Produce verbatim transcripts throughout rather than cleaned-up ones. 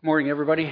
Morning, everybody.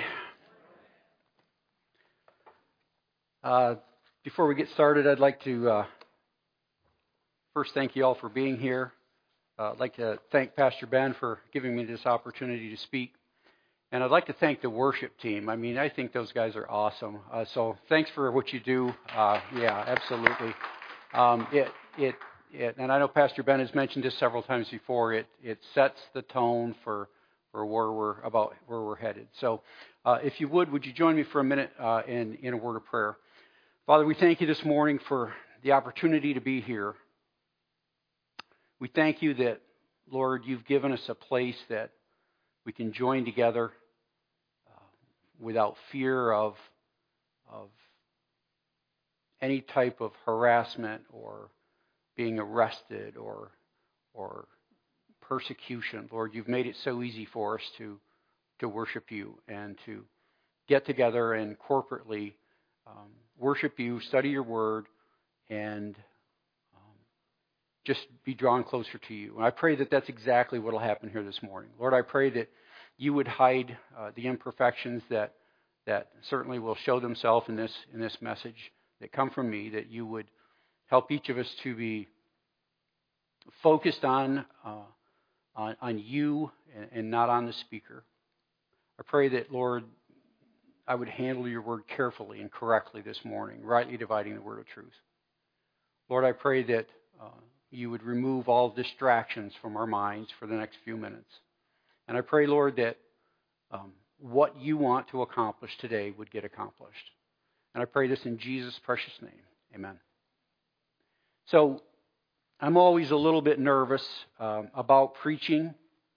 Uh, before we get started, I'd like to uh, first thank you all for being here. Uh, I'd like to thank Pastor Ben for giving me this opportunity to speak. And I'd like to thank the worship team. I mean, I think those guys are awesome. Uh, so thanks for what you do. Uh, yeah, absolutely. Um, it, it, it, and I know Pastor Ben has mentioned this several times before. It, it sets the tone for or where we're about where we're headed. So, uh, if you would, would you join me for a minute uh, in in a word of prayer? Father, we thank you this morning for the opportunity to be here. We thank you that, Lord, you've given us a place that we can join together uh, without fear of of any type of harassment or being arrested or or persecution. Lord, you've made it so easy for us to to worship you and to get together and corporately um, worship you, study your word, and um, just be drawn closer to you. And I pray that that's exactly what will happen here this morning. Lord, I pray that you would hide uh, the imperfections that that certainly will show themselves in this in this message that come from me, that you would help each of us to be focused on uh, On, on you and, and not on the speaker. I pray that, Lord, I would handle your word carefully and correctly this morning, rightly dividing the word of truth. Lord, I pray that uh, you would remove all distractions from our minds for the next few minutes. And I pray, Lord, that um, what you want to accomplish today would get accomplished. And I pray this in Jesus' precious name. Amen. So, I'm always a little bit nervous um, about preaching,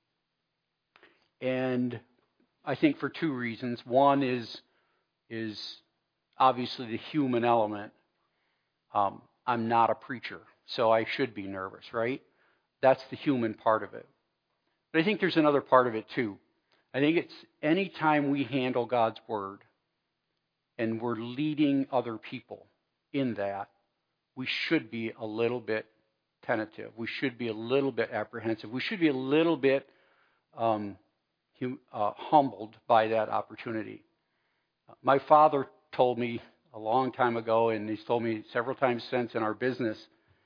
and I think for two reasons. One is is obviously the human element. Um, I'm not a preacher, so I should be nervous, right? That's the human part of it. But I think there's another part of it too. I think it's any time we handle God's word and we're leading other people in that, we should be a little bit tentative. We should be a little bit apprehensive. We should be a little bit um, hum, uh, humbled by that opportunity. My father told me a long time ago, and he's told me several times since in our business,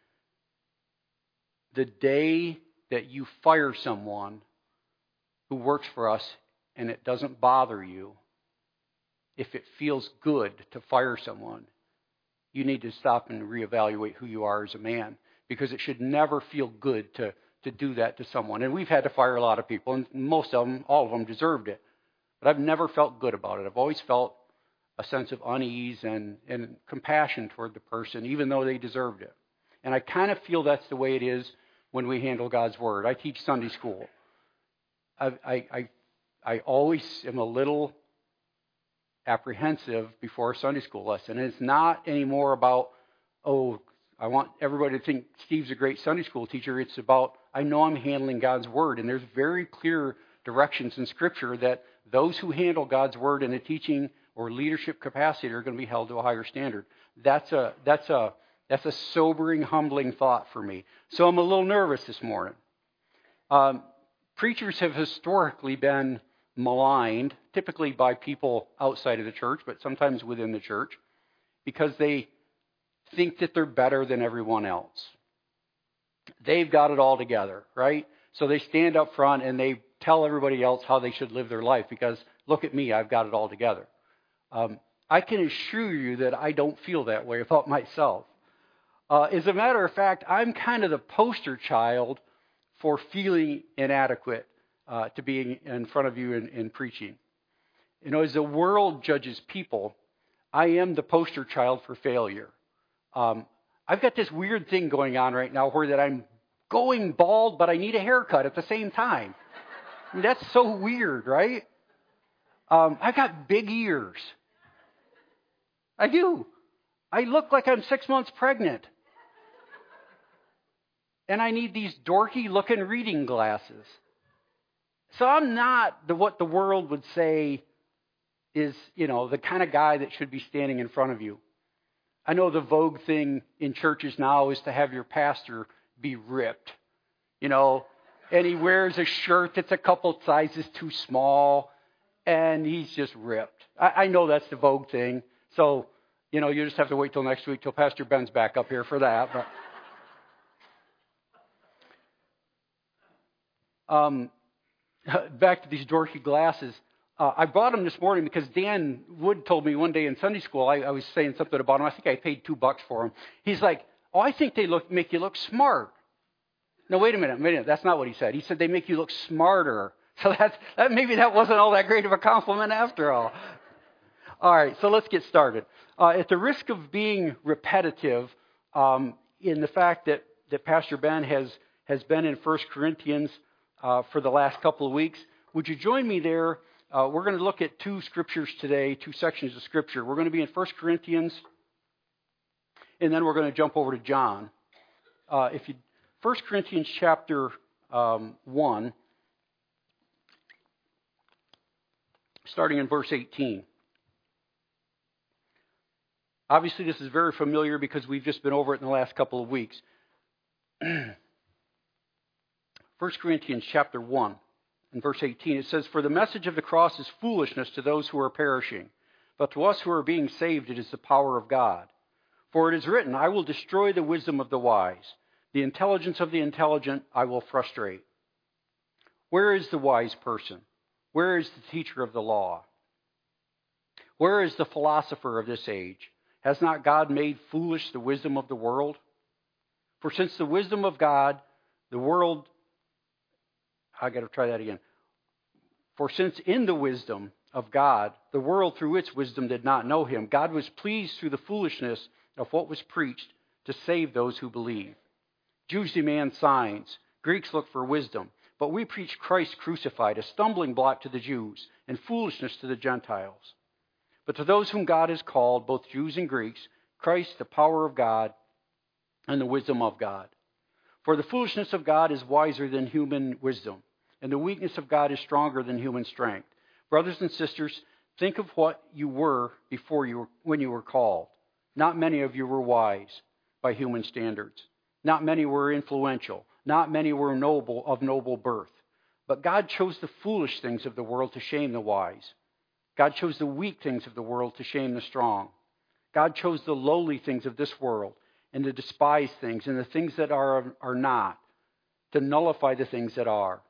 the day that you fire someone who works for us and it doesn't bother you, if it feels good to fire someone, you need to stop and reevaluate who you are as a man. Because it should never feel good to, to do that to someone. And we've had to fire a lot of people, and most of them, all of them, deserved it. But I've never felt good about it. I've always felt a sense of unease and, and compassion toward the person, even though they deserved it. And I kind of feel that's the way it is when we handle God's Word. I teach Sunday school. I, I, I, I always am a little apprehensive before a Sunday school lesson. And it's not anymore about, oh, I want everybody to think Steve's a great Sunday school teacher. It's about, I know I'm handling God's Word. And there's very clear directions in Scripture that those who handle God's Word in a teaching or leadership capacity are going to be held to a higher standard. That's a, that's a, that's a sobering, humbling thought for me. So I'm a little nervous this morning. Um, preachers have historically been maligned, typically by people outside of the church, but sometimes within the church, because they think that they're better than everyone else. They've got it all together, right? So they stand up front and they tell everybody else how they should live their life because, look at me, I've got it all together. Um, I can assure you that I don't feel that way about myself. Uh, as a matter of fact, I'm kind of the poster child for feeling inadequate uh, to be in front of you in, in preaching. You know, as the world judges people, I am the poster child for failure. Um, I've got this weird thing going on right now where that I'm going bald, but I need a haircut at the same time. I mean, that's so weird, right? Um, I've got big ears. I do. I look like I'm six months pregnant. And I need these dorky-looking reading glasses. So I'm not the, what the world would say is, you know, the kind of guy that should be standing in front of you. I know the vogue thing in churches now is to have your pastor be ripped, you know, and he wears a shirt that's a couple sizes too small. and he's just ripped. I, I know that's the Vogue thing, so, you know, you just have to wait till next week till Pastor Ben's back up here for that. But um, back to these dorky glasses. Uh, I bought them this morning because Dan Wood told me one day in Sunday school, I, I was saying something about them. I think I paid two bucks for them. He's like, oh, I think they look make you look smart. No, wait a minute, wait a minute. That's not what he said. He said they make you look smarter. So that's, that maybe that wasn't all that great of a compliment after all. All right, so let's get started. Uh, at the risk of being repetitive um, in the fact that, that Pastor Ben has, has been in First Corinthians uh, for the last couple of weeks, would you join me there? Uh, we're going to look at two scriptures today, two sections of Scripture. We're going to be in First Corinthians, and then we're going to jump over to John. Uh, if you, First Corinthians chapter um, one, starting in verse eighteen. Obviously, this is very familiar because we've just been over it in the last couple of weeks. First Corinthians chapter one. In verse eighteen, it says, for the message of the cross is foolishness to those who are perishing, but to us who are being saved it is the power of God. For it is written, I will destroy the wisdom of the wise. The intelligence of the intelligent I will frustrate. Where is the wise person? Where is the teacher of the law? Where is the philosopher of this age? Has not God made foolish the wisdom of the world? For since the wisdom of God, the world... I got to try that again. For since in the wisdom of God, the world through its wisdom did not know him, God was pleased through the foolishness of what was preached to save those who believe. Jews demand signs, Greeks look for wisdom, but we preach Christ crucified, a stumbling block to the Jews and foolishness to the Gentiles. But to those whom God has called, both Jews and Greeks, Christ the power of God and the wisdom of God. For the foolishness of God is wiser than human wisdom, and the weakness of God is stronger than human strength. Brothers and sisters, think of what you were before you were, when you were called. Not many of you were wise by human standards. Not many were influential. Not many were noble of noble birth. But God chose the foolish things of the world to shame the wise. God chose the weak things of the world to shame the strong. God chose the lowly things of this world and the despised things and the things that are are not, to nullify the things that are,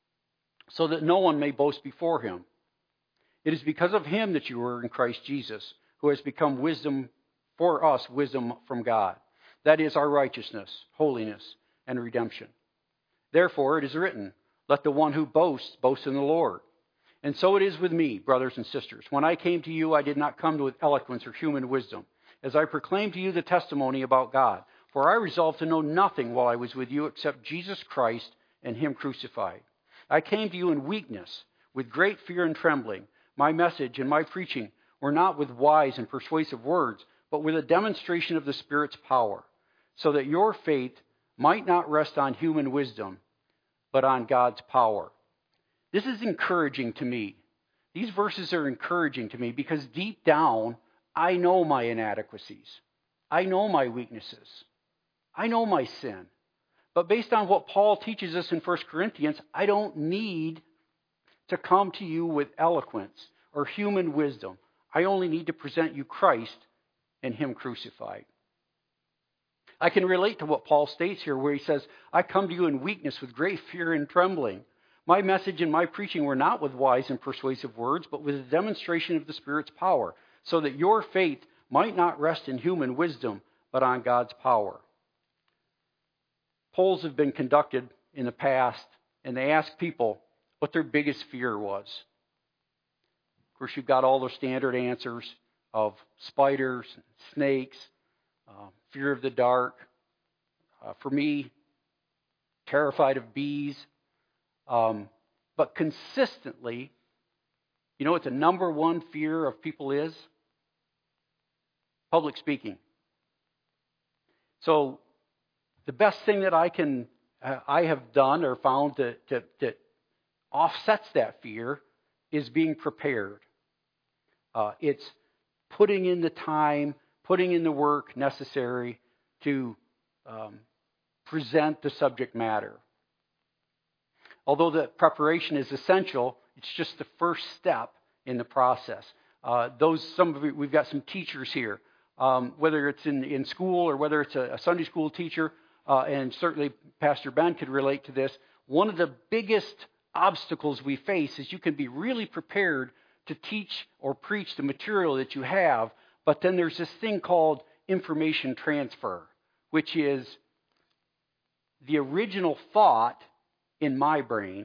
so that no one may boast before him. It is because of him that you are in Christ Jesus, who has become wisdom for us, wisdom from God. That is our righteousness, holiness, and redemption. Therefore it is written, let the one who boasts boast in the Lord. And so it is with me, brothers and sisters. When I came to you, I did not come with eloquence or human wisdom, as I proclaimed to you the testimony about God. For I resolved to know nothing while I was with you except Jesus Christ and him crucified. I came to you in weakness, with great fear and trembling. My message and my preaching were not with wise and persuasive words, but with a demonstration of the Spirit's power, so that your faith might not rest on human wisdom, but on God's power. This is encouraging to me. These verses are encouraging to me because deep down, I know my inadequacies. I know my weaknesses. I know my sin. But based on what Paul teaches us in First Corinthians, I don't need to come to you with eloquence or human wisdom. I only need to present you Christ and him crucified. I can relate to what Paul states here where he says, I come to you in weakness with great fear and trembling. My message and my preaching were not with wise and persuasive words, but with a demonstration of the Spirit's power, so that your faith might not rest in human wisdom, but on God's power. Polls have been conducted in the past, and they asked people what their biggest fear was. Of course, you've got all the standard answers of spiders, snakes, uh, fear of the dark. Uh, for me, terrified of bees. Um, but consistently, you know what the number one fear of people is? Public speaking. So the best thing that I can, uh, I have done or found that, that, that offsets that fear is being prepared. Uh, it's putting in the time, putting in the work necessary to um, present the subject matter. Although the preparation is essential, it's just the first step in the process. Uh, those some of you, we've got some teachers here, um, whether it's in, in school or whether it's a, a Sunday school teacher, uh, and certainly Pastor Ben could relate to this. One of the biggest obstacles we face is you can be really prepared to teach or preach the material that you have, but then there's this thing called information transfer, which is the original thought in my brain,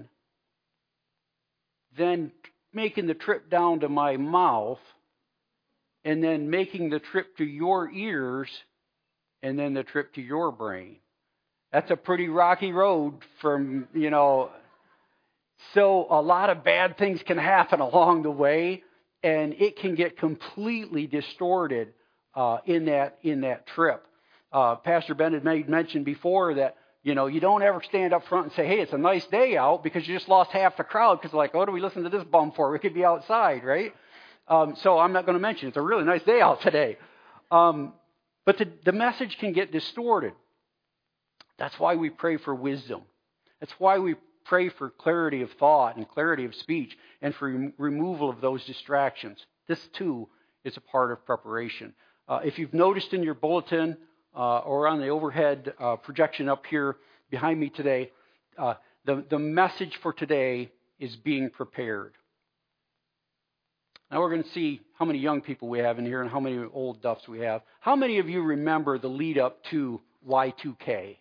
then making the trip down to my mouth, and then making the trip to your ears, and then the trip to your brain. That's a pretty rocky road from, you know, so a lot of bad things can happen along the way, and it can get completely distorted uh, in that in that trip. Uh, Pastor Ben had made mention before that, you know, you don't ever stand up front and say, hey, it's a nice day out, because you just lost half the crowd, because like, what do we listen to this bum for? We could be outside, right? Um, so I'm not going to mention it's a really nice day out today. Um, but the, the message can get distorted. That's why we pray for wisdom. That's why we pray for clarity of thought and clarity of speech, and for rem- removal of those distractions. This, too, is a part of preparation. Uh, if you've noticed in your bulletin uh, or on the overhead uh, projection up here behind me today, uh, the, the message for today is being prepared. Now we're going to see how many young people we have in here and how many old duffs we have. How many of you remember the lead up to Y two K?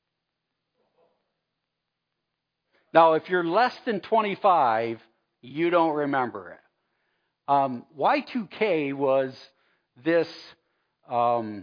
Now, if you're less than twenty-five, you don't remember it. Um, Y two K was this um,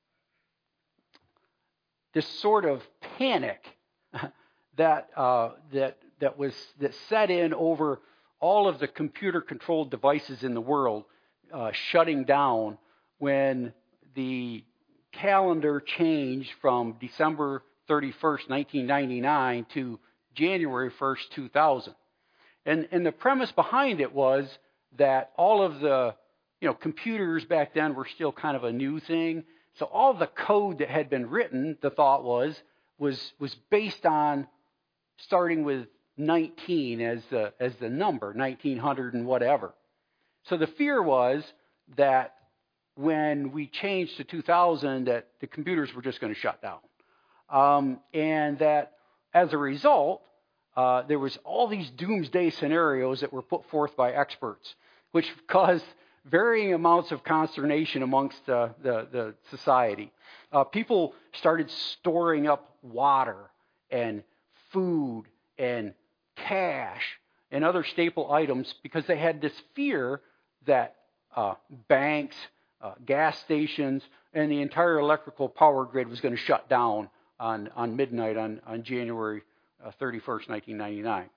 this sort of panic that uh, that that was that set in over all of the computer-controlled devices in the world uh, shutting down when the calendar changed from December thirty-first, nineteen ninety-nine to January first, two thousand. And, and the premise behind it was that all of the, you know, computers back then were still kind of a new thing. So all the code that had been written, the thought was, was, was based on starting with nineteen as the, as the number, nineteen hundred and whatever. So the fear was that when we changed to two thousand, that the computers were just going to shut down. Um, and that as a result, uh, there was all these doomsday scenarios that were put forth by experts, which caused varying amounts of consternation amongst uh, the, the society. Uh, people started storing up water and food and cash and other staple items because they had this fear that uh, banks, uh, gas stations, and the entire electrical power grid was going to shut down on, on midnight on, on January thirty-first, nineteen ninety-nine.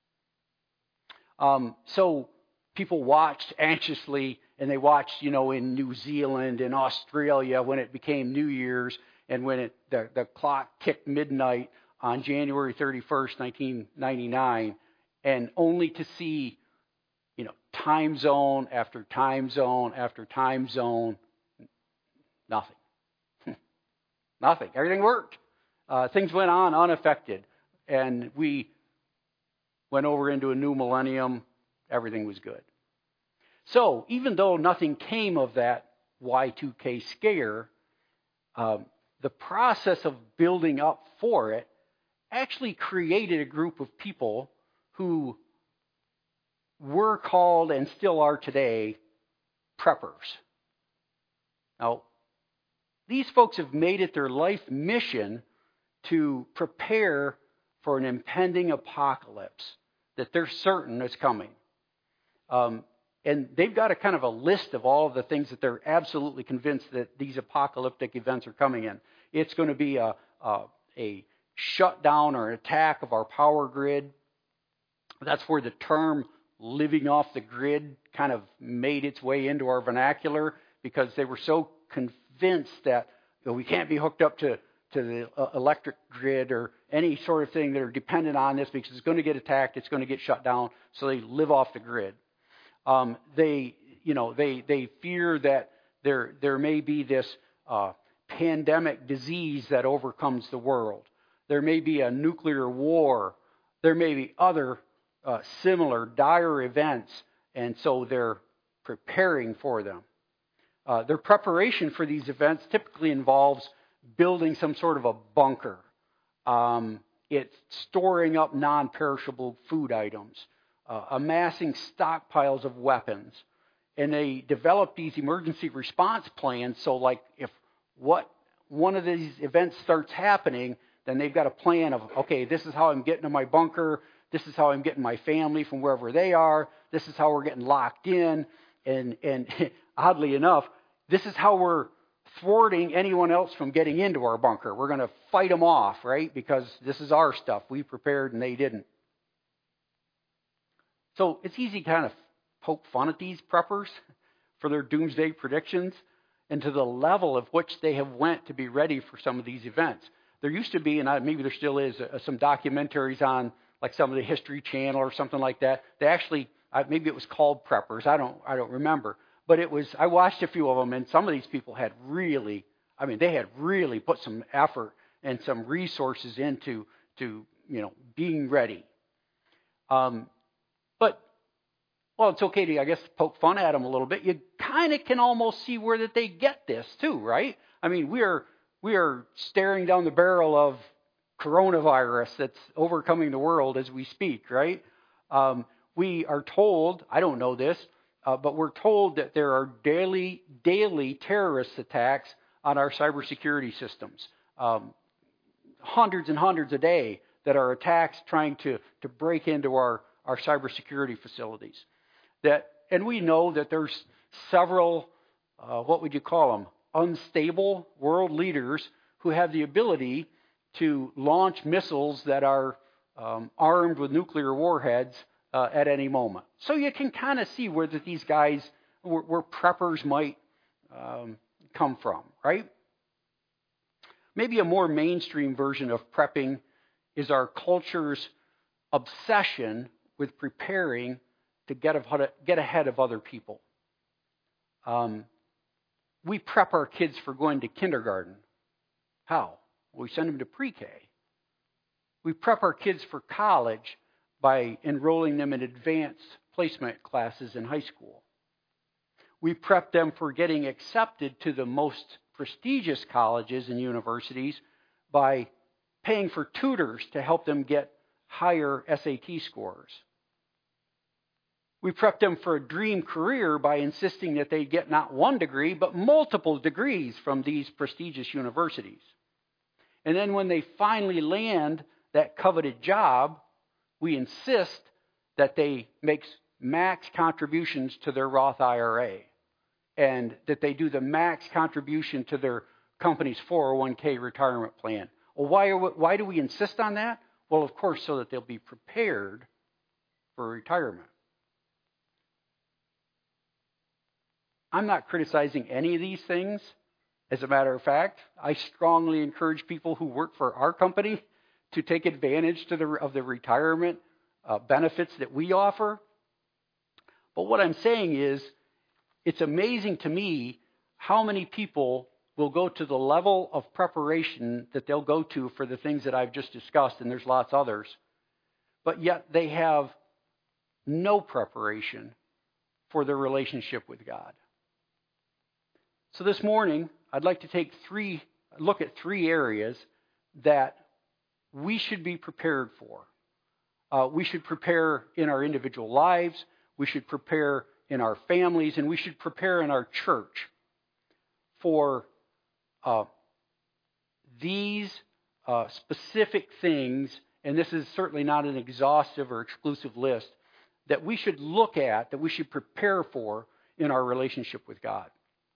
Um, so people watched anxiously, and they watched, you know, in New Zealand and Australia when it became New Year's, and when it, the, the clock ticked midnight on January thirty-first, nineteen ninety-nine, and only to see, you know, time zone after time zone after time zone, nothing. Nothing. Everything worked. Uh, things went on unaffected. And we went over into a new millennium. Everything was good. So even though nothing came of that Y two K scare, um, the process of building up for it actually created a group of people who were called, and still are today, preppers. Now, these folks have made it their life mission to prepare for an impending apocalypse that they're certain is coming. Um, and they've got a kind of a list of all of the things that they're absolutely convinced that these apocalyptic events are coming in. It's going to be a, a, a shutdown or an attack of our power grid. That's where the term living off the grid kind of made its way into our vernacular, because they were so convinced that, you know, we can't be hooked up to to the electric grid or any sort of thing that are dependent on this, because it's going to get attacked, it's going to get shut down, so they live off the grid. Um, they, you know, they they fear that there there may be this uh, pandemic disease that overcomes the world. There may be a nuclear war. There may be other uh, similar dire events, And so they're preparing for them. Uh, their preparation for these events typically involves building some sort of a bunker. Um, it's storing up non-perishable food items, uh, amassing stockpiles of weapons. And they develop these emergency response plans. So like if what one of these events starts happening, then they've got a plan of, okay, this is how I'm getting to my bunker. This is how I'm getting my family from wherever they are. This is how we're getting locked in. And, and oddly enough, this is how we're thwarting anyone else from getting into our bunker. We're going to fight them off, right? Because this is our stuff. We prepared and they didn't. So it's easy to kind of poke fun at these preppers for their doomsday predictions and to the level of which they have went to be ready for some of these events. There used to be, and maybe there still is, uh, some documentaries on like some of the History Channel or something like that. They actually, uh, maybe it was called Preppers. I don't, I don't remember. But it was, I watched a few of them, and some of these people had really, I mean, they had really put some effort and some resources into, to, you know, being ready. Um, but, well, it's okay to, I guess, poke fun at them a little bit. You kind of can almost see where that they get this too, right? I mean, we are, we are staring down the barrel of coronavirus that's overcoming the world as we speak, right? Um, we are told, I don't know this, Uh, but we're told that there are daily, daily terrorist attacks on our cybersecurity systems. Um, hundreds and hundreds a day that are attacks trying to, to break into our, our cybersecurity facilities. That, and we know that there's several, uh, what would you call them, unstable world leaders who have the ability to launch missiles that are um, armed with nuclear warheads Uh, at any moment. So you can kind of see where that these guys, where, where preppers might um, come from, right? Maybe a more mainstream version of prepping is our culture's obsession with preparing to get, of, get ahead of other people. Um, we prep our kids for going to kindergarten. How? Well, we send them to pre-K. We prep our kids for college by enrolling them in advanced placement classes in high school. We prep them for getting accepted to the most prestigious colleges and universities by paying for tutors to help them get higher S A T scores. We prep them for a dream career by insisting that they get not one degree, but multiple degrees from these prestigious universities. And then when they finally land that coveted job, we insist that they make max contributions to their Roth I R A and that they do the max contribution to their company's four oh one k retirement plan. Well, why, are we, why do we insist on that? Well, of course, so that they'll be prepared for retirement. I'm not criticizing any of these things. As a matter of fact, I strongly encourage people who work for our company to take advantage to the, of the retirement uh, benefits that we offer. But what I'm saying is, it's amazing to me how many people will go to the level of preparation that they'll go to for the things that I've just discussed, and there's lots others, but yet they have no preparation for their relationship with God. So this morning, I'd like to take three, look at three areas that we should be prepared for. Uh, we should prepare in our individual lives, we should prepare in our families, and we should prepare in our church for uh, these uh, specific things, and this is certainly not an exhaustive or exclusive list, that we should look at, that we should prepare for in our relationship with God.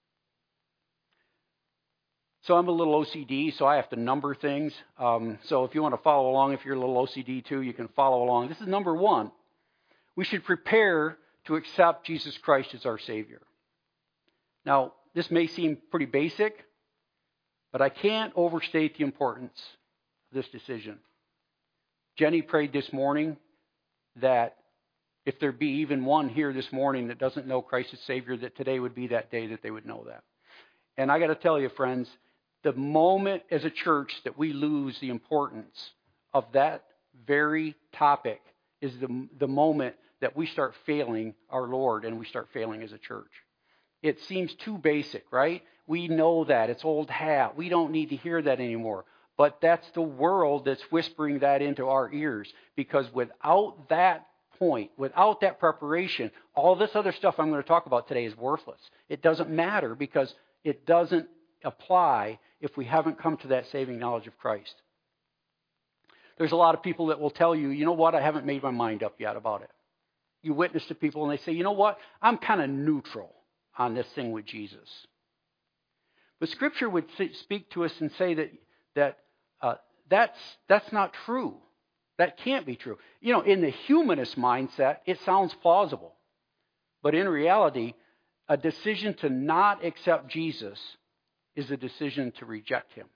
So I'm a little O C D, so I have to number things. Um, so if you want to follow along, if you're a little O C D too, you can follow along. This is number one. We should prepare to accept Jesus Christ as our Savior. Now, this may seem pretty basic, but I can't overstate the importance of this decision. Jenny prayed this morning that if there be even one here this morning that doesn't know Christ as Savior, that today would be that day that they would know that. And I got to tell you, friends, the moment as a church that we lose the importance of that very topic is the, the moment that we start failing our Lord and we start failing as a church. It seems too basic, right? We know that. It's old hat. We don't need to hear that anymore. But that's the world that's whispering that into our ears. Because without that point, without that preparation, all this other stuff I'm going to talk about today is worthless. It doesn't matter because it doesn't apply if we haven't come to that saving knowledge of Christ. There's a lot of people that will tell you, you know what, I haven't made my mind up yet about it. You witness to people and they say, you know what, I'm kind of neutral on this thing with Jesus. But Scripture would speak to us and say that that uh, that's that's not true. That can't be true. You know, in the humanist mindset, it sounds plausible. But in reality, a decision to not accept Jesus is a decision to reject him.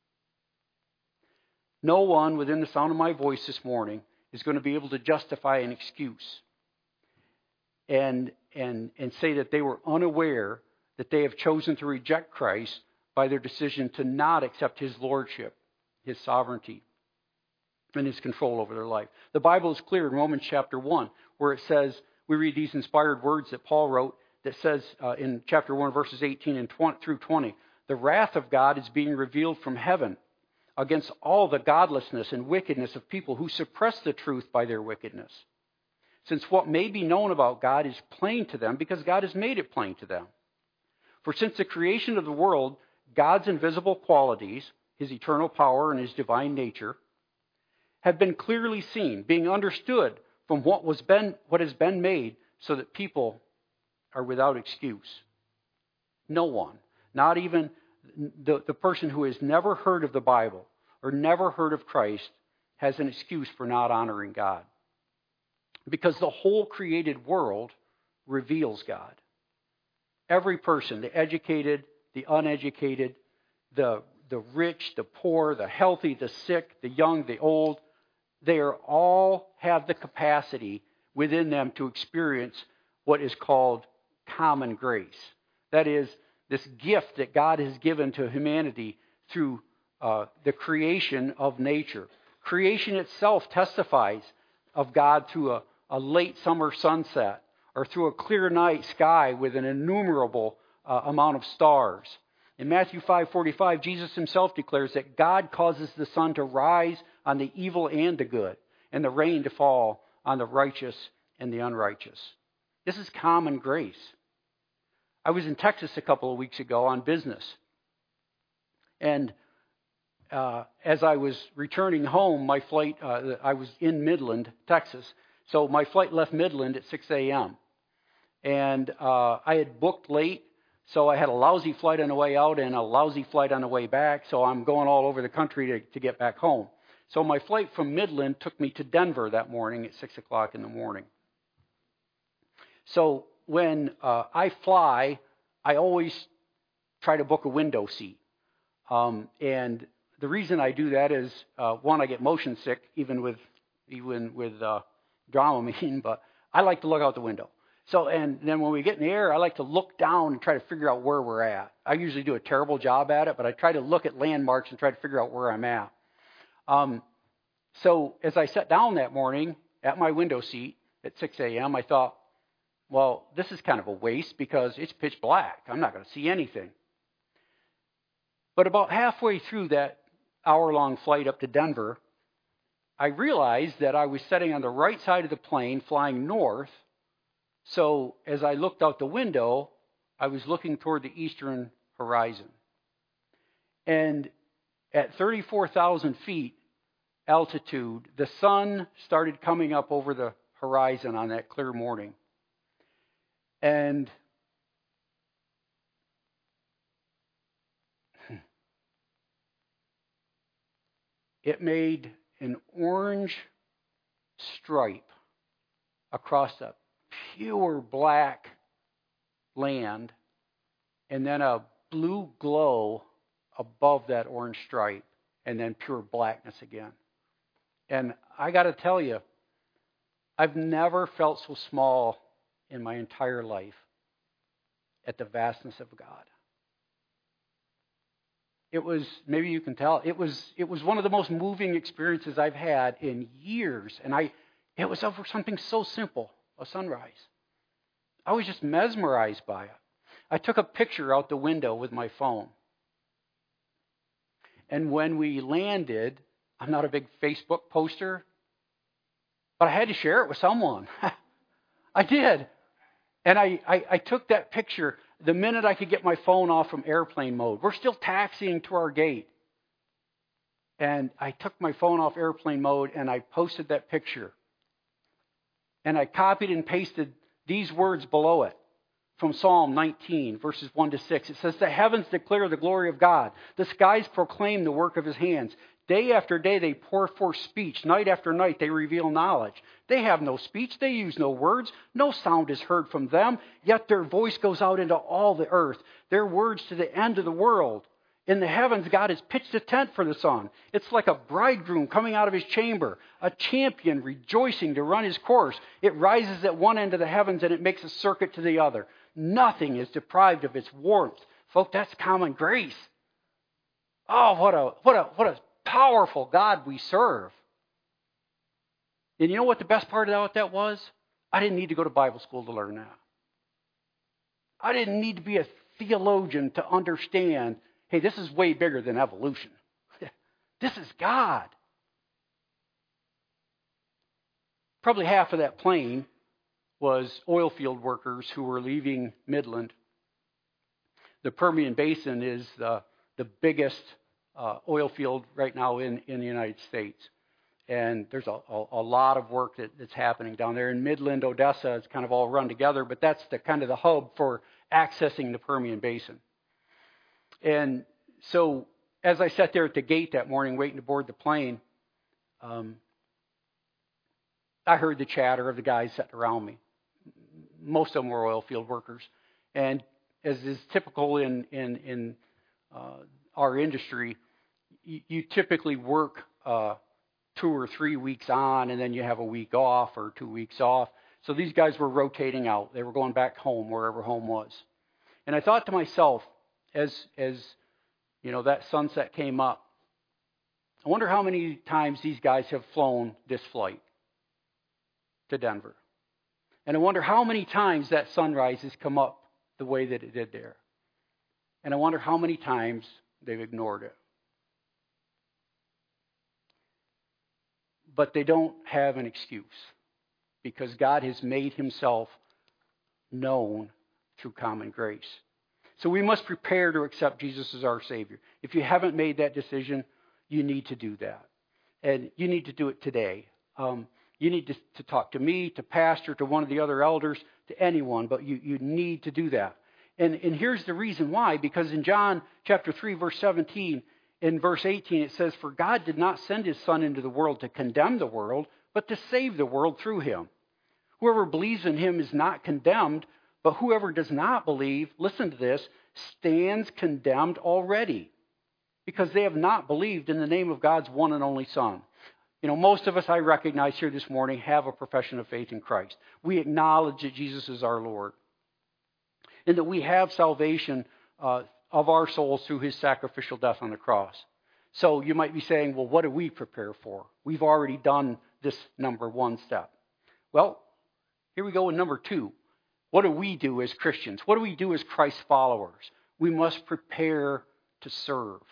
No one within the sound of my voice this morning is going to be able to justify an excuse and and and say that they were unaware that they have chosen to reject Christ by their decision to not accept his lordship, his sovereignty, and his control over their life. The Bible is clear in Romans chapter one, where it says, we read these inspired words that Paul wrote, that says uh, in chapter one, verses eighteen and twenty, through twenty, the wrath of God is being revealed from heaven against all the godlessness and wickedness of people who suppress the truth by their wickedness. Since what may be known about God is plain to them because God has made it plain to them. For since the creation of the world, God's invisible qualities, his eternal power and his divine nature, have been clearly seen, being understood from what was been what has been made, so that people are without excuse. No one, not even the, the person who has never heard of the Bible or never heard of Christ, has an excuse for not honoring God. Because the whole created world reveals God. Every person, the educated, the uneducated, the, the rich, the poor, the healthy, the sick, the young, the old, they are all have the capacity within them to experience what is called common grace. That is, this gift that God has given to humanity through uh, the creation of nature. Creation itself testifies of God through a, a late summer sunset or through a clear night sky with an innumerable uh, amount of stars. In Matthew five forty-five, Jesus himself declares that God causes the sun to rise on the evil and the good, and the rain to fall on the righteous and the unrighteous. This is common grace. I was in Texas a couple of weeks ago on business. And uh, as I was returning home, my flight, uh, I was in Midland, Texas. So my flight left Midland at six a.m. And uh, I had booked late, so I had a lousy flight on the way out and a lousy flight on the way back. So I'm going all over the country to, to get back home. So my flight from Midland took me to Denver that morning at six o'clock in the morning. So when uh, I fly, I always try to book a window seat. Um, and the reason I do that is, uh, one, I get motion sick, even with even with uh, Dramamine, but I like to look out the window. So, and then when we get in the air, I like to look down and try to figure out where we're at. I usually do a terrible job at it, but I try to look at landmarks and try to figure out where I'm at. Um, so as I sat down that morning at my window seat at six a.m., I thought, well, this is kind of a waste because it's pitch black. I'm not going to see anything. But about halfway through that hour-long flight up to Denver, I realized that I was sitting on the right side of the plane flying north. So as I looked out the window, I was looking toward the eastern horizon. And at thirty-four thousand feet altitude, the sun started coming up over the horizon on that clear morning. And it made an orange stripe across a pure black land, and then a blue glow above that orange stripe, and then pure blackness again. And I got to tell you, I've never felt so small in my entire life at the vastness of God. It was, maybe you can tell, it was it was one of the most moving experiences I've had in years. And I, it was over something so simple, a sunrise. I was just mesmerized by it. I took a picture out the window with my phone. And when we landed, I'm not a big Facebook poster, but I had to share it with someone. I did. And I, I, I took that picture the minute I could get my phone off from airplane mode. We're still taxiing to our gate. And I took my phone off airplane mode and I posted that picture. And I copied and pasted these words below it from Psalm nineteen, verses one to six. It says, "The heavens declare the glory of God. The skies proclaim the work of his hands. Day after day they pour forth speech. Night after night they reveal knowledge. They have no speech. They use no words. No sound is heard from them. Yet their voice goes out into all the earth. Their words to the end of the world. In the heavens, God has pitched a tent for the sun. It's like a bridegroom coming out of his chamber, a champion rejoicing to run his course. It rises at one end of the heavens and it makes a circuit to the other. Nothing is deprived of its warmth." Folks, that's common grace. Oh, what a what a what a powerful God we serve. And you know what the best part about that was? I didn't need to go to Bible school to learn that. I didn't need to be a theologian to understand, hey, this is way bigger than evolution. This is God. Probably half of that plane was oil field workers who were leaving Midland. The Permian Basin is the, the biggest uh, oil field right now in, in the United States. And there's a, a, a lot of work that, that's happening down there. In Midland, Odessa, it's kind of all run together, but that's the kind of the hub for accessing the Permian Basin. And so as I sat there at the gate that morning waiting to board the plane, um, I heard the chatter of the guys sitting around me. Most of them were oil field workers. And as is typical in, in, in uh, our industry, you, you typically work uh, two or three weeks on and then you have a week off or two weeks off. So these guys were rotating out. They were going back home, wherever home was. And I thought to myself, as, as you know, that sunset came up, I wonder how many times these guys have flown this flight to Denver. And I wonder how many times that sunrise has come up the way that it did there. And I wonder how many times they've ignored it. But they don't have an excuse because God has made himself known through common grace. So we must prepare to accept Jesus as our Savior. If you haven't made that decision, you need to do that. And you need to do it today. Um, You need to, to talk to me, to pastor, to one of the other elders, to anyone, but you, you need to do that. And, and here's the reason why, because in John chapter three, verse seventeen, in verse eighteen, it says, "For God did not send his Son into the world to condemn the world, but to save the world through him. Whoever believes in him is not condemned, but whoever does not believe," listen to this, "stands condemned already, because they have not believed in the name of God's one and only Son." You know, most of us, I recognize here this morning, have a profession of faith in Christ. We acknowledge that Jesus is our Lord and that we have salvation uh, of our souls through his sacrificial death on the cross. So you might be saying, well, what do we prepare for? We've already done this number one step. Well, here we go with number two. What do we do as Christians? What do we do as Christ followers? We must prepare to serve.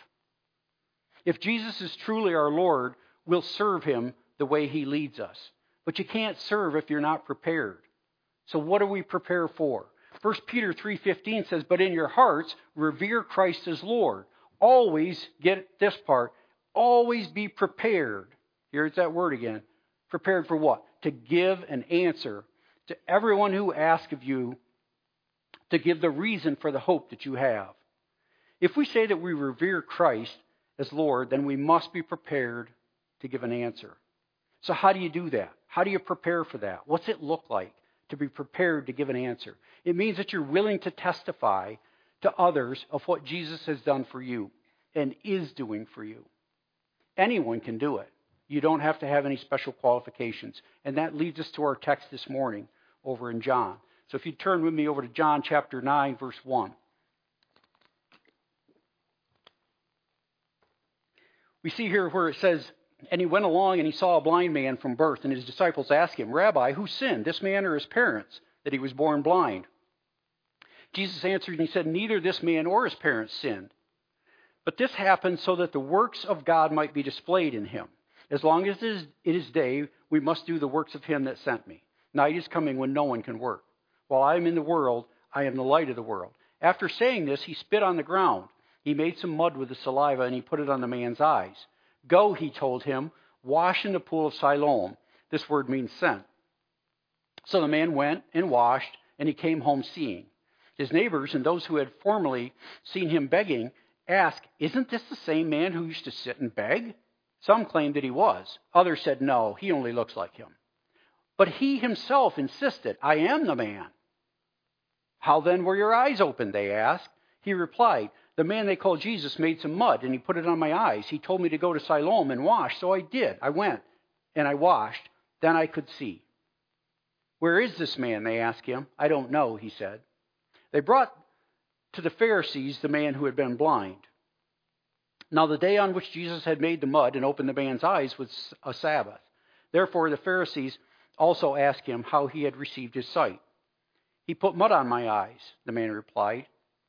If Jesus is truly our Lord, we'll serve him the way he leads us. But you can't serve if you're not prepared. So what do we prepare for? First Peter three fifteen says, "But in your hearts, revere Christ as Lord. Always," get this part, "always be prepared." Here's that word again. Prepared for what? To give an answer to everyone who asks of you, to give the reason for the hope that you have. If we say that we revere Christ as Lord, then we must be prepared to give an answer. So how do you do that? How do you prepare for that? What's it look like to be prepared to give an answer? It means that you're willing to testify to others of what Jesus has done for you and is doing for you. Anyone can do it. You don't have to have any special qualifications. And that leads us to our text this morning over in John. So if you turn with me over to John chapter nine, verse one. We see here where it says, And he went along and he saw a blind man from birth, and his disciples asked him, Rabbi, who sinned, this man or his parents, that he was born blind? Jesus answered and he said, neither this man or his parents sinned. But this happened so that the works of God might be displayed in him. As long as it is, it is day, we must do the works of him that sent me. Night is coming when no one can work. While I am in the world, I am the light of the world. After saying this, he spit on the ground. He made some mud with the saliva, and he put it on the man's eyes. Go, he told him, wash in the pool of Siloam. This word means sent. So the man went and washed, and he came home seeing. His neighbors and those who had formerly seen him begging asked, isn't this the same man who used to sit and beg? Some claimed that he was. Others said, no, he only looks like him. But he himself insisted, I am the man. How then were your eyes opened, they asked. He replied, the man they call Jesus made some mud, and he put it on my eyes. He told me to go to Siloam and wash, so I did. I went, and I washed. Then I could see. Where is this man, they asked him. I don't know, he said. They brought to the Pharisees the man who had been blind. Now the day on which Jesus had made the mud and opened the man's eyes was a Sabbath. Therefore the Pharisees also asked him how he had received his sight. He put mud on my eyes, the man replied,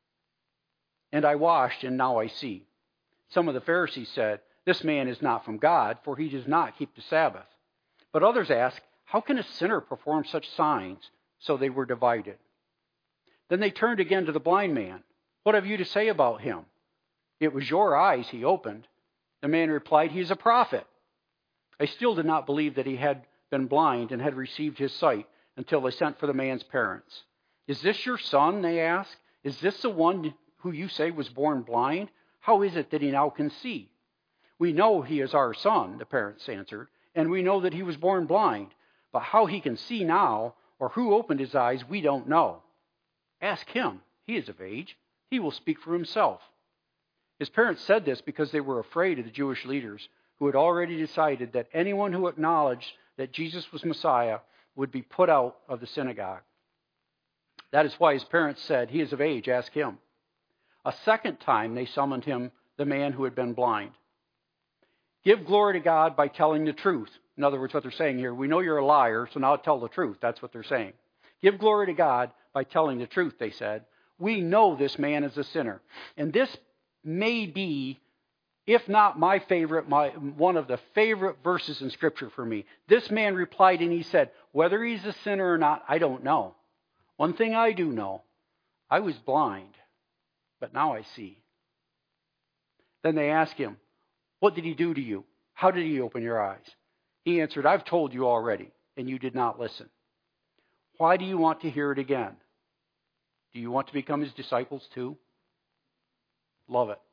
and I washed, and now I see. Some of the Pharisees said, this man is not from God, for he does not keep the Sabbath. But others asked, how can a sinner perform such signs? So they were divided. Then they turned again to the blind man. What have you to say about him? It was your eyes he opened. The man replied, he is a prophet. I still did not believe that he had been blind and had received his sight until they sent for the man's parents. Is this your son, they asked? Is this the one who you say was born blind? How is it that he now can see? We know he is our son, the parents answered, and we know that he was born blind. But how he can see now, or who opened his eyes, we don't know. Ask him. He is of age. He will speak for himself. His parents said this because they were afraid of the Jewish leaders, who had already decided that anyone who acknowledged that Jesus was Messiah would be put out of the synagogue. That is why his parents said, he is of age, ask him. A second time they summoned him, the man who had been blind. Give glory to God by telling the truth. In other words, what they're saying here, we know you're a liar, so now tell the truth. That's what they're saying. Give glory to God by telling the truth, they said. We know this man is a sinner. And this may be, if not my favorite, my one of the favorite verses in Scripture for me. This man replied and he said, whether he's a sinner or not, I don't know. One thing I do know, I was blind, but now I see. Then they asked him, what did he do to you? How did he open your eyes? He answered, I've told you already, and you did not listen. Why do you want to hear it again? Do you want to become his disciples too? Love it.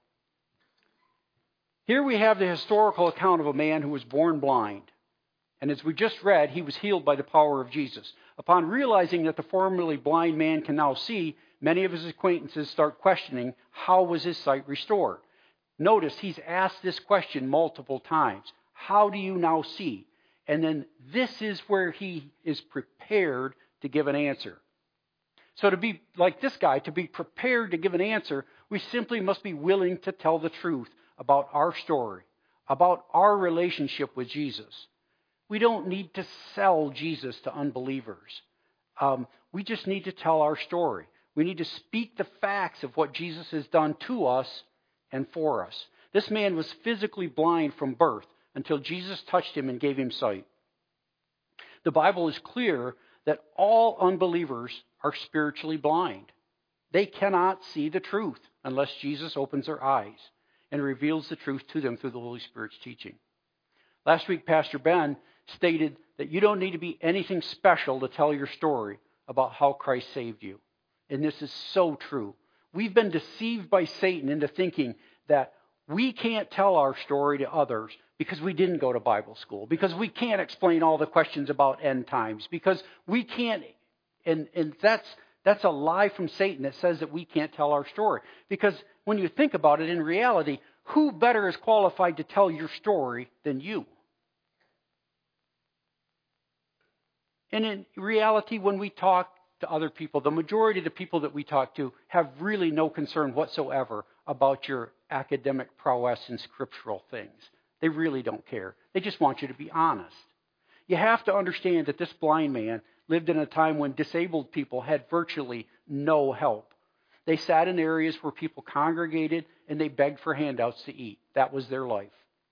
Here we have the historical account of a man who was born blind. And as we just read, he was healed by the power of Jesus. Upon realizing that the formerly blind man can now see, many of his acquaintances start questioning, how was his sight restored? Notice he's asked this question multiple times. How do you now see? And then this is where he is prepared to give an answer. So to be like this guy, to be prepared to give an answer, we simply must be willing to tell the truth about our story, about our relationship with Jesus. We don't need to sell Jesus to unbelievers. Um, we just need to tell our story. We need to speak the facts of what Jesus has done to us and for us. This man was physically blind from birth until Jesus touched him and gave him sight. The Bible is clear that all unbelievers are spiritually blind. They cannot see the truth unless Jesus opens their eyes and reveals the truth to them through the Holy Spirit's teaching. Last week, Pastor Ben stated that you don't need to be anything special to tell your story about how Christ saved you. And this is so true. We've been deceived by Satan into thinking that we can't tell our story to others because we didn't go to Bible school, because we can't explain all the questions about end times, because we can't, and, and that's, that's a lie from Satan that says that we can't tell our story. Because when you think about it, in reality, who better is qualified to tell your story than you? And in reality, when we talk to other people, the majority of the people that we talk to have really no concern whatsoever about your academic prowess in scriptural things. They really don't care. They just want you to be honest. You have to understand that this blind man lived in a time when disabled people had virtually no help. They sat in areas where people congregated and they begged for handouts to eat. That was their life.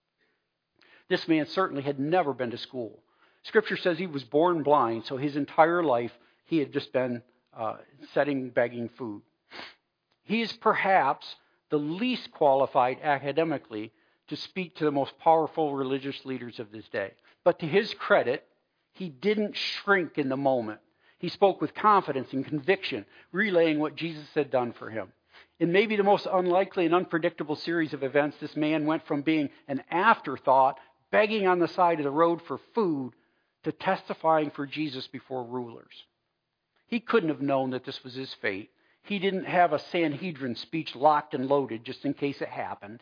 This man certainly had never been to school. Scripture says he was born blind, so his entire life he had just been uh, setting, begging food. He is perhaps the least qualified academically to speak to the most powerful religious leaders of this day. But to his credit, he didn't shrink in the moment. He spoke with confidence and conviction, relaying what Jesus had done for him. In maybe the most unlikely and unpredictable series of events, this man went from being an afterthought, begging on the side of the road for food, to testifying for Jesus before rulers. He couldn't have known that this was his fate. He didn't have a Sanhedrin speech locked and loaded just in case it happened.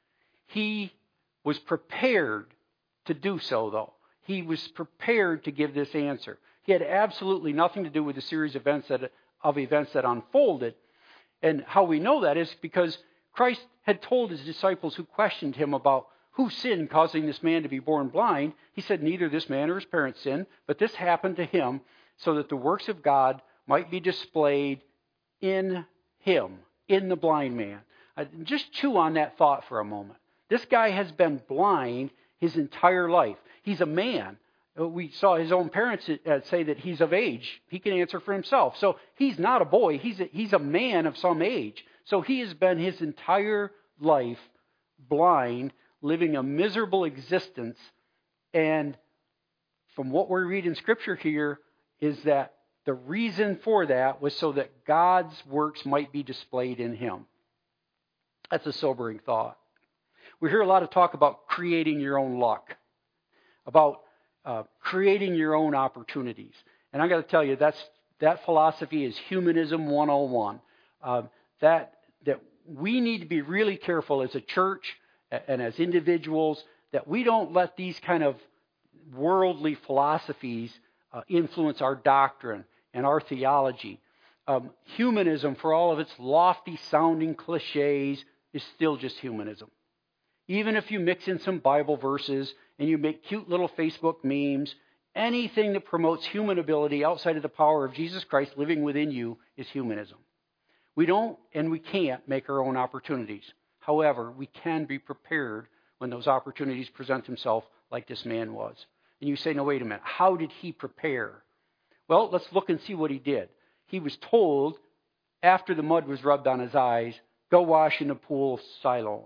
He was prepared to do so, though. He was prepared to give this answer. He had absolutely nothing to do with the series of events that, of events that unfolded. And how we know that is because Christ had told his disciples who questioned him about who sinned causing this man to be born blind. He said neither this man or his parents sinned, but this happened to him so that the works of God might be displayed in him, in the blind man. Uh, just chew on that thought for a moment. This guy has been blind his entire life. He's a man. We saw his own parents say that he's of age. He can answer for himself. So he's not a boy. He's a, he's a man of some age. So he has been his entire life blind, living a miserable existence. And from what we read in Scripture here is that the reason for that was so that God's works might be displayed in him. That's a sobering thought. We hear a lot of talk about creating your own luck, about uh, creating your own opportunities. And I got to tell you, that's that philosophy is humanism one oh one. Uh, that that we need to be really careful as a church and as individuals that we don't let these kind of worldly philosophies uh, influence our doctrine and our theology. Um, humanism, for all of its lofty-sounding cliches, is still just humanism. Even if you mix in some Bible verses and you make cute little Facebook memes, anything that promotes human ability outside of the power of Jesus Christ living within you is humanism. We don't and we can't make our own opportunities. However, we can be prepared when those opportunities present themselves like this man was. And you say, no, wait a minute, how did he prepare? Well, let's look and see what he did. He was told, after the mud was rubbed on his eyes, go wash in the pool of Siloam.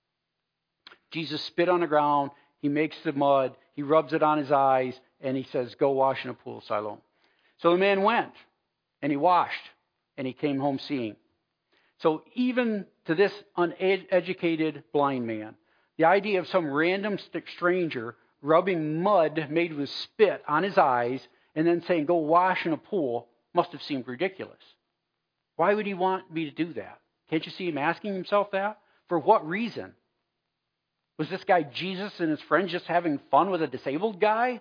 Jesus spit on the ground, he makes the mud, he rubs it on his eyes, and he says, go wash in the pool of Siloam. So the man went, and he washed, and he came home seeing. So even to this uneducated blind man, the idea of some random stranger rubbing mud made with spit on his eyes and then saying, go wash in a pool, must have seemed ridiculous. Why would he want me to do that? Can't you see him asking himself that? For what reason? Was this guy Jesus and his friends just having fun with a disabled guy?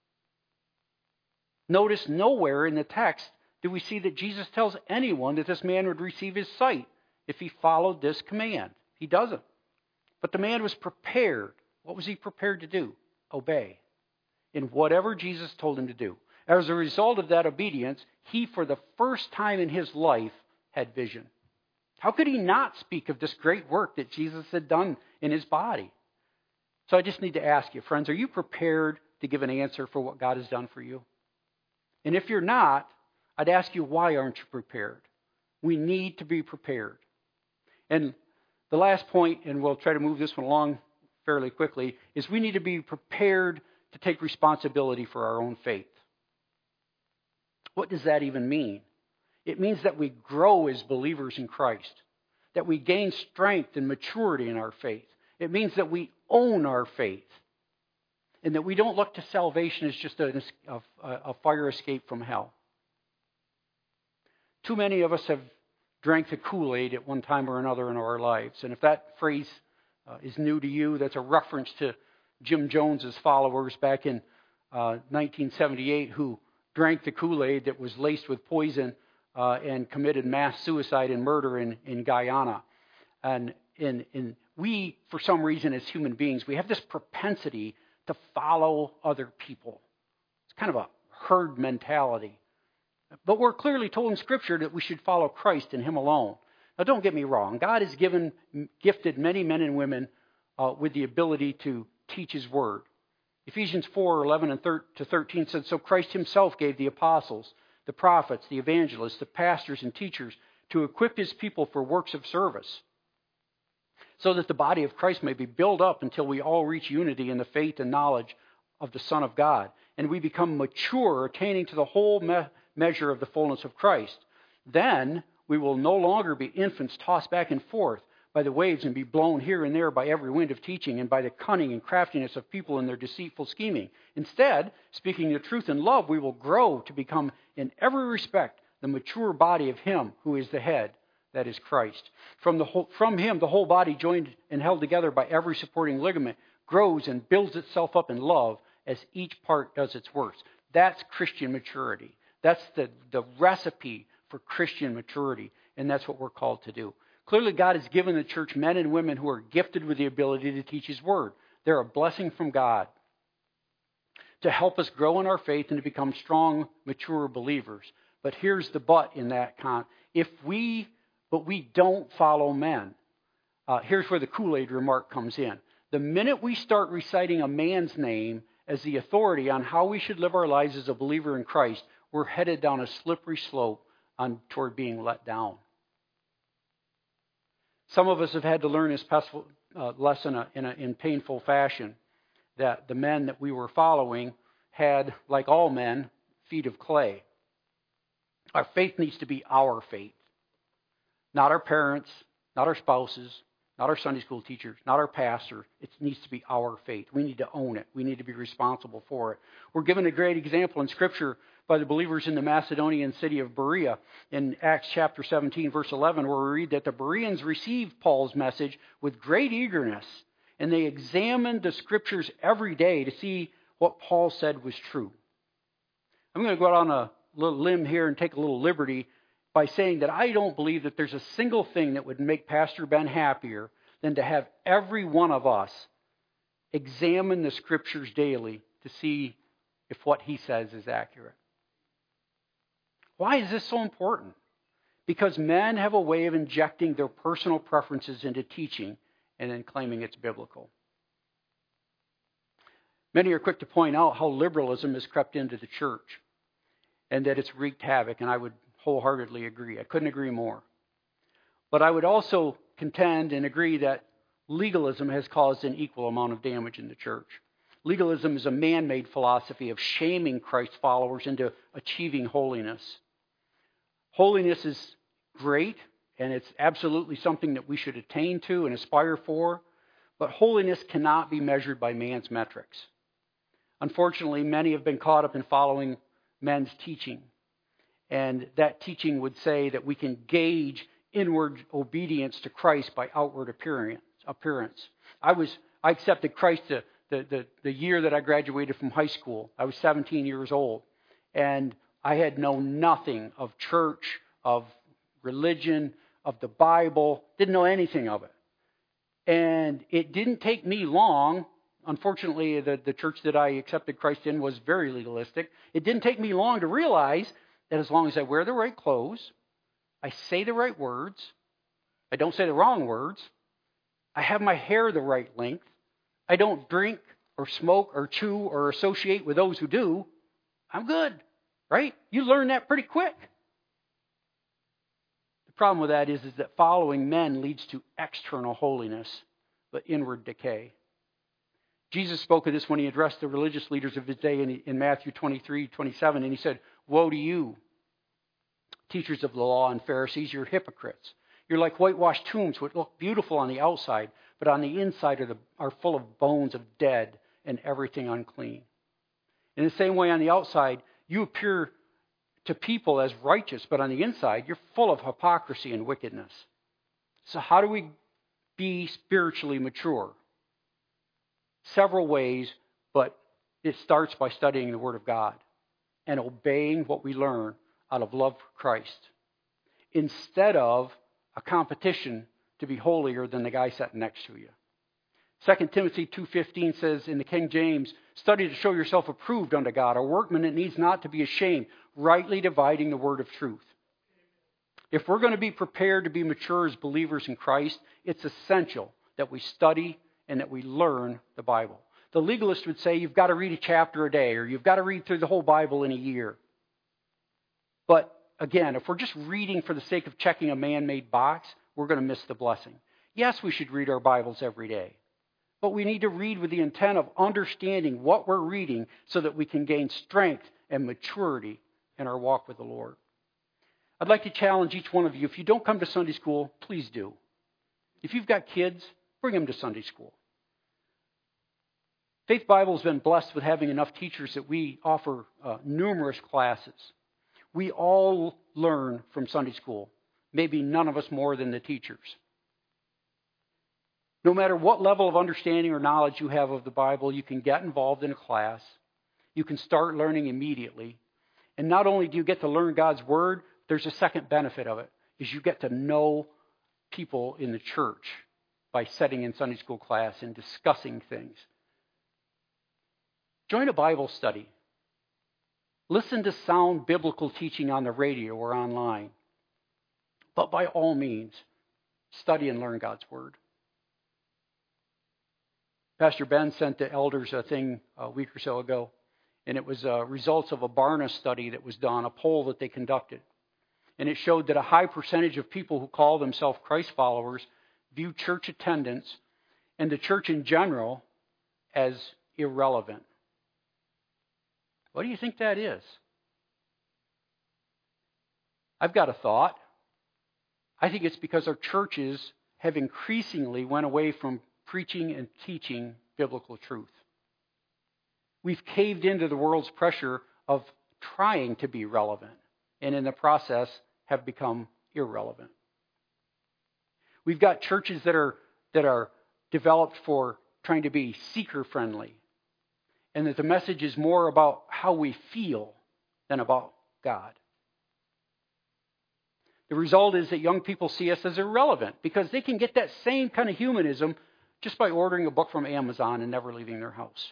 Notice nowhere in the text do we see that Jesus tells anyone that this man would receive his sight if he followed this command. He doesn't. But the man was prepared. What was he prepared to do? Obey in whatever Jesus told him to do. As a result of that obedience, he, for the first time in his life, had vision. How could he not speak of this great work that Jesus had done in his body? So I just need to ask you, friends, are you prepared to give an answer for what God has done for you? And if you're not, I'd ask you, why aren't you prepared? We need to be prepared. And the last point, and we'll try to move this one along fairly quickly, is we need to be prepared to take responsibility for our own faith. What does that even mean? It means that we grow as believers in Christ, that we gain strength and maturity in our faith. It means that we own our faith, and that we don't look to salvation as just a, a, a fire escape from hell. Too many of us have drank the Kool-Aid at one time or another in our lives. And if that phrase uh, is new to you, that's a reference to Jim Jones's followers back in uh, nineteen seventy-eight who drank the Kool-Aid that was laced with poison uh, and committed mass suicide and murder in, in Guyana. And in, in we, for some reason, as human beings, we have this propensity to follow other people. It's kind of a herd mentality. But we're clearly told in Scripture that we should follow Christ and Him alone. Now, don't get me wrong. God has given, gifted many men and women uh, with the ability to teach His Word. Ephesians four, eleven and to thirteen said, "So Christ Himself gave the apostles, the prophets, the evangelists, the pastors and teachers to equip His people for works of service, so that the body of Christ may be built up until we all reach unity in the faith and knowledge of the Son of God, and we become mature, attaining to the whole me- measure of the fullness of Christ. Then we will no longer be infants tossed back and forth by the waves and be blown here and there by every wind of teaching and by the cunning and craftiness of people in their deceitful scheming. Instead, speaking the truth in love, we will grow to become in every respect the mature body of Him who is the head, that is Christ. From, the whole, from Him, the whole body, joined and held together by every supporting ligament, grows and builds itself up in love as each part does its works." That's Christian maturity. That's the, the recipe for Christian maturity, and that's what we're called to do. Clearly, God has given the church men and women who are gifted with the ability to teach His Word. They're a blessing from God to help us grow in our faith and to become strong, mature believers. But here's the but in that con. If we, but we don't follow men. Uh, here's where the Kool-Aid remark comes in. The minute we start reciting a man's name as the authority on how we should live our lives as a believer in Christ, we're headed down a slippery slope on toward being let down. Some of us have had to learn this pestle, uh, lesson in, a, in painful fashion, that the men that we were following had, like all men, feet of clay. Our faith needs to be our faith, not our parents, not our spouses, not our Sunday school teachers, not our pastor. It needs to be our faith. We need to own it. We need to be responsible for it. We're given a great example in Scripture by the believers in the Macedonian city of Berea in Acts chapter seventeen, verse eleven, where we read that the Bereans received Paul's message with great eagerness, and they examined the Scriptures every day to see what Paul said was true. I'm going to go out on a little limb here and take a little liberty by saying that I don't believe that there's a single thing that would make Pastor Ben happier than to have every one of us examine the Scriptures daily to see if what he says is accurate. Why is this so important? Because men have a way of injecting their personal preferences into teaching and then claiming it's biblical. Many are quick to point out how liberalism has crept into the church and that it's wreaked havoc, and I would wholeheartedly agree. I couldn't agree more. But I would also contend and agree that legalism has caused an equal amount of damage in the church. Legalism is a man-made philosophy of shaming Christ's followers into achieving holiness. Holiness is great, and it's absolutely something that we should attain to and aspire for, but holiness cannot be measured by man's metrics. Unfortunately, many have been caught up in following men's teaching, and that teaching would say that we can gauge inward obedience to Christ by outward appearance. I was I accepted Christ the, the, the, the year that I graduated from high school. I was seventeen years old, and I had known nothing of church, of religion, of the Bible, didn't know anything of it. And it didn't take me long. Unfortunately, the, the church that I accepted Christ in was very legalistic. It didn't take me long to realize that as long as I wear the right clothes, I say the right words, I don't say the wrong words, I have my hair the right length, I don't drink or smoke or chew or associate with those who do, I'm good, right? You learn that pretty quick. The problem with that is, is that following men leads to external holiness, but inward decay. Jesus spoke of this when he addressed the religious leaders of his day in, in Matthew twenty-three, twenty-seven, and he said, "Woe to you, teachers of the law and Pharisees, you're hypocrites. You're like whitewashed tombs which look beautiful on the outside, but on the inside are, the, are full of bones of dead and everything unclean." In the same way, on the outside, you appear to people as righteous, but on the inside, you're full of hypocrisy and wickedness. So how do we be spiritually mature? Several ways, but it starts by studying the Word of God and obeying what we learn out of love for Christ, instead of a competition to be holier than the guy sitting next to you. Second Timothy two fifteen says in the King James, study to show yourself approved unto God, a workman that needs not to be ashamed, rightly dividing the word of truth. If we're going to be prepared to be mature as believers in Christ, it's essential that we study and that we learn the Bible. The legalist would say you've got to read a chapter a day, or you've got to read through the whole Bible in a year. But again, if we're just reading for the sake of checking a man-made box, we're going to miss the blessing. Yes, we should read our Bibles every day. But we need to read with the intent of understanding what we're reading so that we can gain strength and maturity in our walk with the Lord. I'd like to challenge each one of you, if you don't come to Sunday school, please do. If you've got kids, bring them to Sunday school. Faith Bible has been blessed with having enough teachers that we offer uh, numerous classes. We all learn from Sunday school, maybe none of us more than the teachers. No matter what level of understanding or knowledge you have of the Bible, you can get involved in a class. You can start learning immediately. And not only do you get to learn God's Word, there's a second benefit of it, is you get to know people in the church by sitting in Sunday school class and discussing things. Join a Bible study. Listen to sound biblical teaching on the radio or online. But by all means, study and learn God's Word. Pastor Ben sent the elders a thing a week or so ago, and it was uh, results of a Barna study that was done, a poll that they conducted. And it showed that a high percentage of people who call themselves Christ followers view church attendance and the church in general as irrelevant. What do you think that is? I've got a thought. I think it's because our churches have increasingly went away from preaching and teaching biblical truth. We've caved into the world's pressure of trying to be relevant, and in the process have become irrelevant. We've got churches that are that are developed for trying to be seeker-friendly, and that the message is more about how we feel than about God. The result is that young people see us as irrelevant because they can get that same kind of humanism just by ordering a book from Amazon and never leaving their house.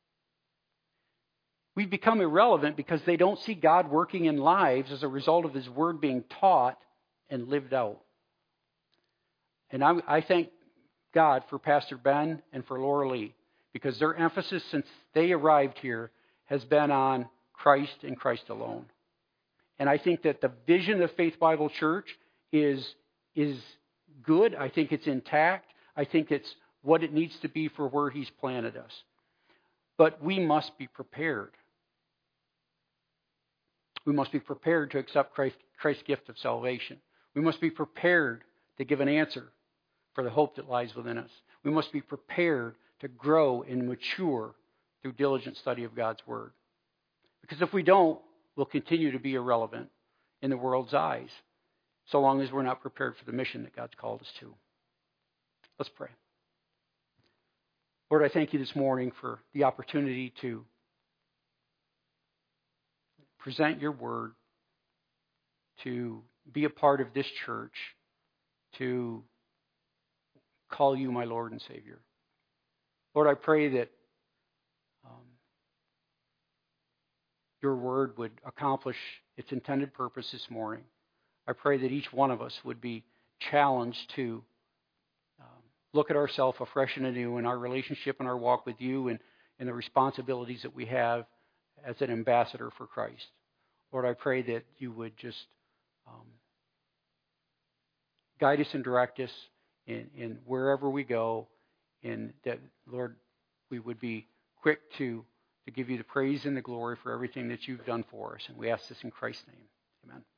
We've become irrelevant because they don't see God working in lives as a result of His Word being taught and lived out. And I, I thank God for Pastor Ben and for Laura Lee, because their emphasis since they arrived here has been on Christ and Christ alone. And I think that the vision of Faith Bible Church is, is good. I think it's intact. I think it's what it needs to be for where He's planted us. But we must be prepared. We must be prepared to accept Christ, Christ's gift of salvation. We must be prepared to give an answer for the hope that lies within us. We must be prepared to grow and mature through diligent study of God's Word. Because if we don't, we'll continue to be irrelevant in the world's eyes, so long as we're not prepared for the mission that God's called us to. Let's pray. Lord, I thank you this morning for the opportunity to present your word, to be a part of this church, to call you my Lord and Savior. Lord, I pray that um, your word would accomplish its intended purpose this morning. I pray that each one of us would be challenged to um, look at ourselves afresh and anew in our relationship and our walk with you, and, and the responsibilities that we have as an ambassador for Christ. Lord, I pray that you would just um, guide us and direct us in, in wherever we go, and that, Lord, we would be quick to, to give you the praise and the glory for everything that you've done for us. And we ask this in Christ's name. Amen.